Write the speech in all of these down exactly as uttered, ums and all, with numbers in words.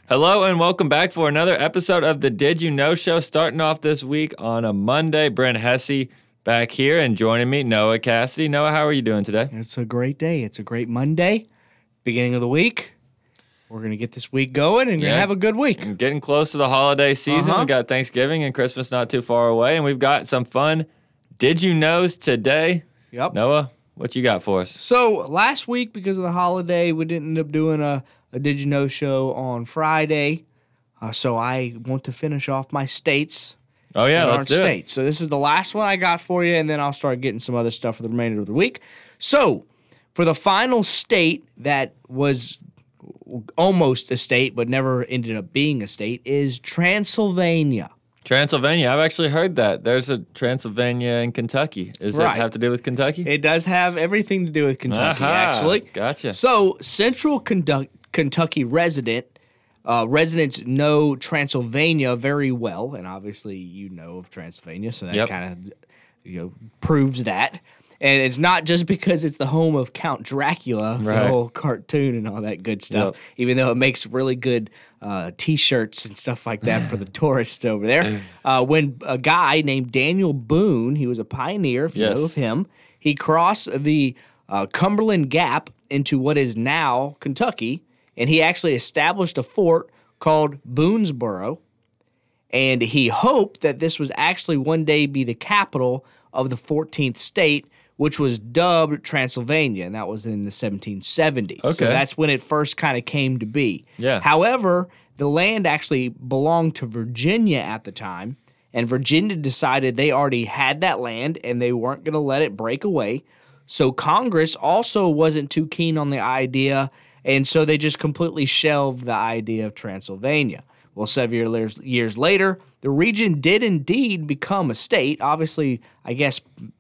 Hello and welcome back for another episode of the Did You Know Show, starting off this week on a Monday. Brent Hesse back here, and joining me, Noah Cassidy. Noah, how are you doing today? It's a great day. It's a great Monday, beginning of the week. We're going to get this week going and Yeah. have a good week. And getting close to the holiday season. Uh-huh. We got Thanksgiving and Christmas not too far away, and we've got some fun Did You Knows today. Yep. Noah, what you got for us? So last week, because of the holiday, we didn't end up doing a, a Did You Know show on Friday. Uh, so I want to finish off my states. Oh, yeah, that let's aren't do states. So this is the last one I got for you, and then I'll start getting some other stuff for the remainder of the week. So for the final state that was almost a state but never ended up being a state is Transylvania. Transylvania. I've actually heard that. There's a Transylvania in Kentucky. Does Right. that have to do with Kentucky? It does have everything to do with Kentucky, Aha, actually. Gotcha. So, central Condu- Kentucky resident uh, residents know Transylvania very well, and obviously you know of Transylvania, so that Yep. kind of you know proves that. And it's not just because it's the home of Count Dracula, Right. the whole cartoon and all that good stuff, Yep. even though it makes really good uh, T-shirts and stuff like that for the tourists over there. Uh, when a guy named Daniel Boone, he was a pioneer, if you Yes. know of him, he crossed the uh, Cumberland Gap into what is now Kentucky, and he actually established a fort called Boonesboro, and he hoped that this was actually one day be the capital of the fourteenth state, which was dubbed Transylvania, and that was in the seventeen seventies. So Okay. that's when it first kind of came to be. Yeah. However, the land actually belonged to Virginia at the time, and Virginia decided they already had that land and they weren't going to let it break away. So Congress also wasn't too keen on the idea, and so they just completely shelved the idea of Transylvania. Well, several years, years later, the region did indeed become a state. Obviously, I guess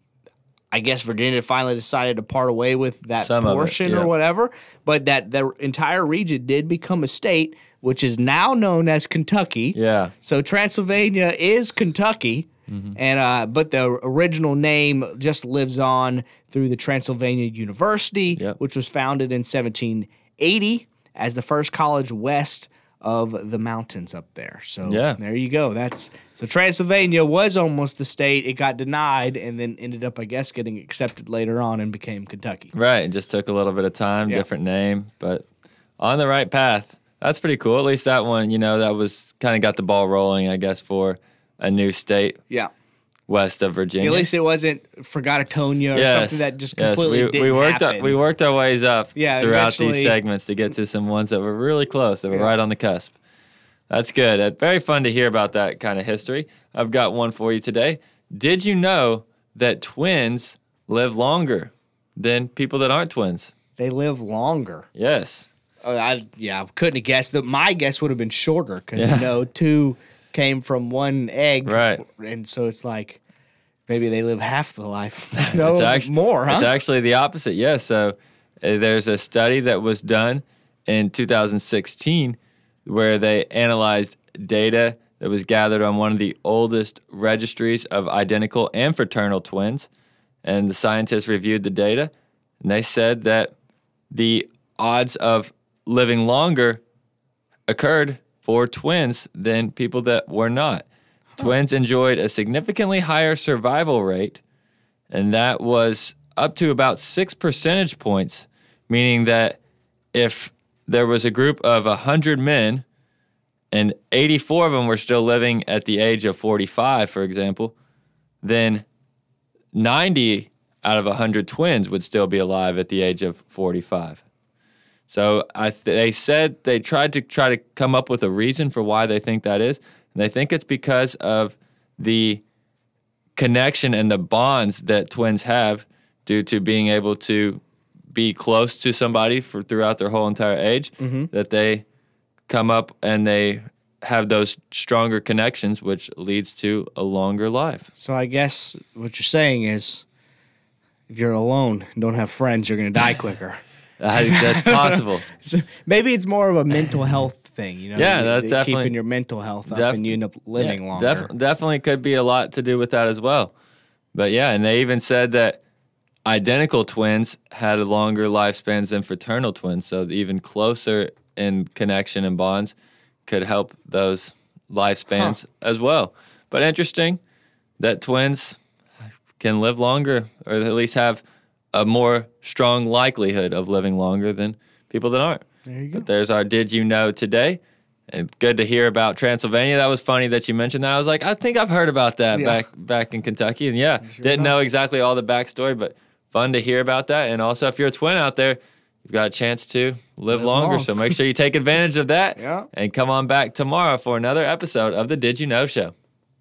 I guess Virginia finally decided to part away with that Some of it, portion yeah. or whatever, but that the entire region did become a state, which is now known as Kentucky. Yeah. So Transylvania is Kentucky, and uh, but the original name just lives on through the Transylvania University, Yep. which was founded in seventeen eighty as the first college west of the mountains up there. So Yeah. there you go. That's so Transylvania was almost the state. It got denied, and then ended up, I guess, getting accepted later on and became Kentucky. Right. It just took a little bit of time, Yeah. different name, but on the right path. That's pretty cool. At least that one, you know, that was kind of got the ball rolling, I guess, for a new state Yeah. west of Virginia. At least it wasn't Forgotatonia or yes. something that just yes. completely we, didn't we worked happen. Up, we worked our ways up Yeah, throughout these eventually- segments to get to some ones that were really close, that were Yeah. right on the cusp. That's good. Uh, Very fun to hear about that kind of history. I've got one for you today. Did you know that twins live longer than people that aren't twins? They live longer. Yes. Uh, I yeah, I couldn't have guessed. That my guess would have been shorter because Yeah. you know two came from one egg, Right. And so it's like maybe they live half the life. No, It's actu- more, huh? It's actually the opposite. Yes. So uh, there's a study that was done in two thousand sixteen where they analyzed data that was gathered on one of the oldest registries of identical and fraternal twins. And the scientists reviewed the data, and they said that the odds of living longer occurred for twins than people that were not. Twins enjoyed a significantly higher survival rate, and that was up to about six percentage points, meaning that if there was a group of one hundred men and eighty-four of them were still living at the age of forty-five, for example, then ninety out of one hundred twins would still be alive at the age of forty-five. So I th- they said they tried to try to come up with a reason for why they think that is. And they think it's because of the connection and the bonds that twins have due to being able to be close to somebody for throughout their whole entire age, Mm-hmm. that they come up and they have those stronger connections, which leads to a longer life. So I guess what you're saying is, if you're alone and don't have friends, you're going to die quicker. I think that's possible. So maybe it's more of a mental health thing, you know? Yeah, you- that's you- definitely- keeping your mental health up, Def- and you end up living Yeah, longer. def- definitely could be a lot to do with that as well. But yeah, and they even said that identical twins had longer lifespans than fraternal twins, so even closer in connection and bonds could help those lifespans huh. as well. But interesting that twins can live longer, or at least have a more strong likelihood of living longer than people that aren't. There you go. But there's our Did You Know today. And good to hear about Transylvania. That was funny that you mentioned that. I was like, I think I've heard about that yeah. back back in Kentucky. And yeah, sure didn't know exactly all the backstory, but fun to hear about that. And also, if you're a twin out there, you've got a chance to live, live longer. Long. So make sure you take advantage of that. Yeah. And come on back tomorrow for another episode of the Did You Know Show.